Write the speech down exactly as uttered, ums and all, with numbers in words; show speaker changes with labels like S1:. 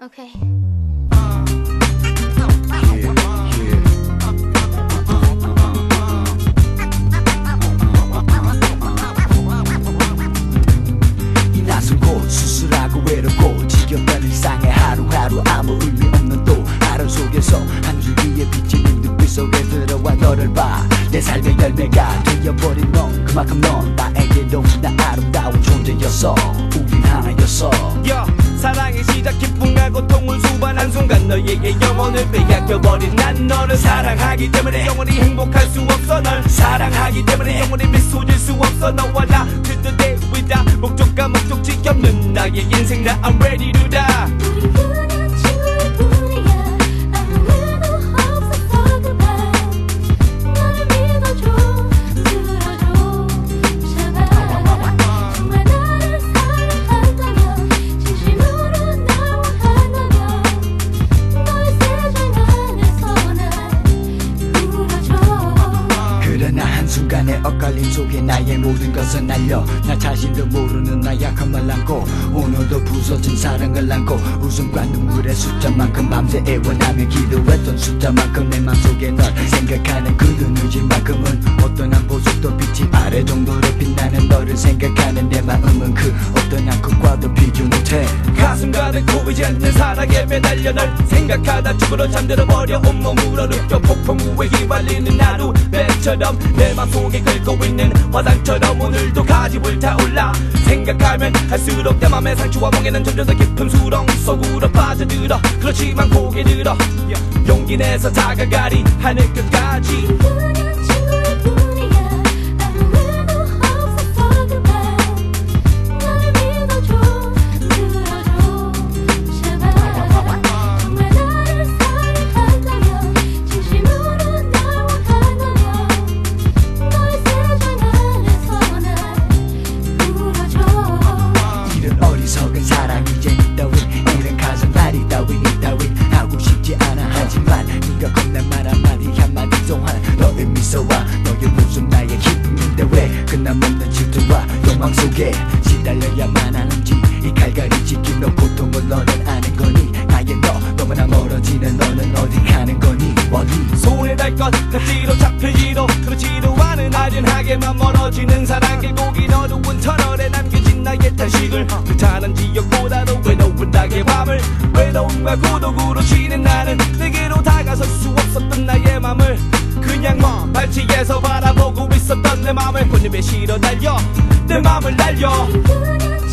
S1: Okay.
S2: 이 낯선 곳 수술하고 외롭고 지겹던 일상에 하루하루 아무 의미 없는 또 하루 속에서 한 줄기의 비치는 눈빛 속에 들어와 너를 봐. 내 삶의 열매가 되어버린 넌 그만큼 넌 나에게 너무나 아름다운 존재였어. 우린 하나였어.
S3: yeah, 사랑의 시작 기쁨과 고통을 수반한 순간 너에게 영혼을 빼앗겨버린 난 너를 사랑하기 때문에 영원히 행복할 수 없어. 널 사랑하기 때문에 영원히 미소 질 수 없어. 너와 나 to the day without 목적과 목적지 없는 나의 인생 나 I'm ready to die.
S1: 우리 그냥 친구일 뿐이야. 아무 일도 없었어 그만. 나를 믿어줘 들어줘 제발. 정말 나를 사랑한다면 진심으로 날 원한다면 너의 세상 안에서 날 울어줘.
S2: 그러나 한순간의 엇갈림 속에 나의 모든 것을 날려 나 자신도 모르는 나 약한 말 안고 오늘도 부서진 사랑을 안고 웃음과 눈물의 숫자만큼 밤새 애원하며 기도했던 숫자만큼 내 맘속에 널 생각하는 그 눈유질만큼은 어떤 한 보석도 빛이 아래 정도로 빛나는 너를 생각하는 내 마음은 그 어떤 한 것과도 비교 못해.
S3: 가슴 가득고 이제 내 사랑에 매달려 널 생각하다 죽으러 잠들어버려 온몸으로 느껴 폭풍 우에 휘발리는 하루 배처럼 내 맘속에 끓고 있는 화상처럼 오늘도 가지 불타올라. 생각하면 할수록 내 맘의 상처와 멍에는 점점 더 깊은 수렁 속으로 빠져들어. 그렇지만 고개 들어 용기 내서 다가가리 하늘 끝까지.
S1: 그냥 친구일 뿐이야. 아무 일도 없었어 그만. 나를 믿어줘 들어줘 제발. 정말 나를 사랑한다면 진심으로 날 원한다면 너의 세상 안에서 날 울어줘.
S2: 이런 어리석은 사랑 이젠 이따윈 이런 가슴 날이 따윈 이따윈 하고 싶지 않아. 하지만 네가 건넨 말 한마디 한마디 동안 너의 미소와 너의 웃음 나의 기쁨인데 왜 끝남없는 질투와 욕망 속에 시달려야만 하는지. 이 갈갈이 지킨 너 고통을 너는 아는 거니. 나의 너 너무나 멀어지는 너는 어디 가는 거니. 멀리
S3: 손에 달 것 같지도 잡히지도 그렇지도 않은 아련하게만 멀어지는 사랑 결국 이 어두운 터널에 남겨진 나의 탄식을 괜찮은 지역보다도 외로운 나의 밤을 외로움과 고독으로 지는 나는 내게로 다가설 수 없었던 나의 맘을 그냥 먼 발치에서 바라보고 있었던 내 맘을 꽃잎에 실어 달려 내 맘을 날려.
S1: 그냥